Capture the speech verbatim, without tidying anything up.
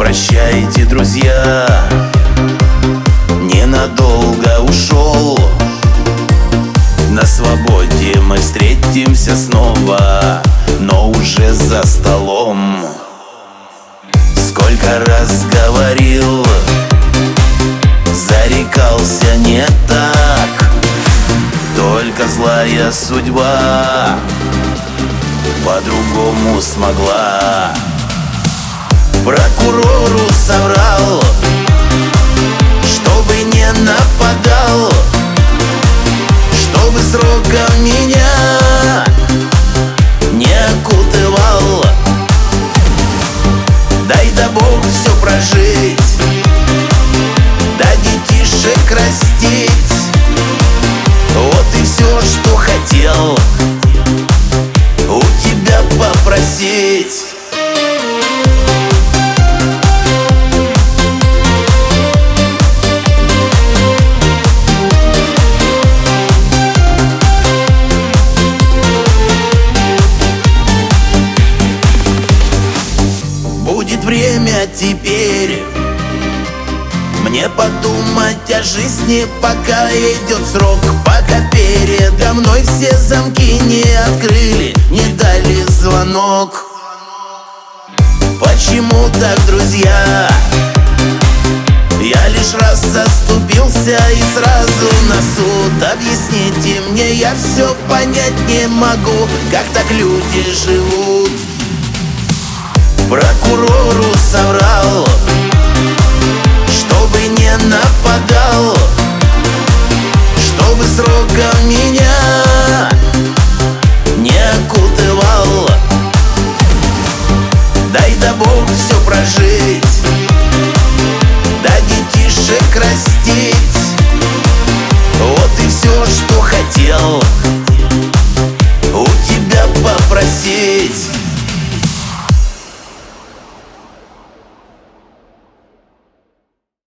Прощайте, друзья, ненадолго ушел. На свободе мы встретимся снова, но уже за столом. Сколько раз говорил, зарекался не так, только злая судьба по-другому смогла. Прокурору соврал, чтобы не нападал, чтобы сроком меня не окутывал. Дай да Бог все прожить, да детишек растить. Вот и все, что хотел у тебя попросить. Будет время теперь мне подумать о жизни, пока идет срок, пока передо мной все замки не открыли, не дали звонок. Почему так, друзья? Я лишь раз заступился и сразу на суд. Объясните мне, я все понять не могу, как так люди живут. Прокурору соврал, чтобы не нападал, чтобы сроком меня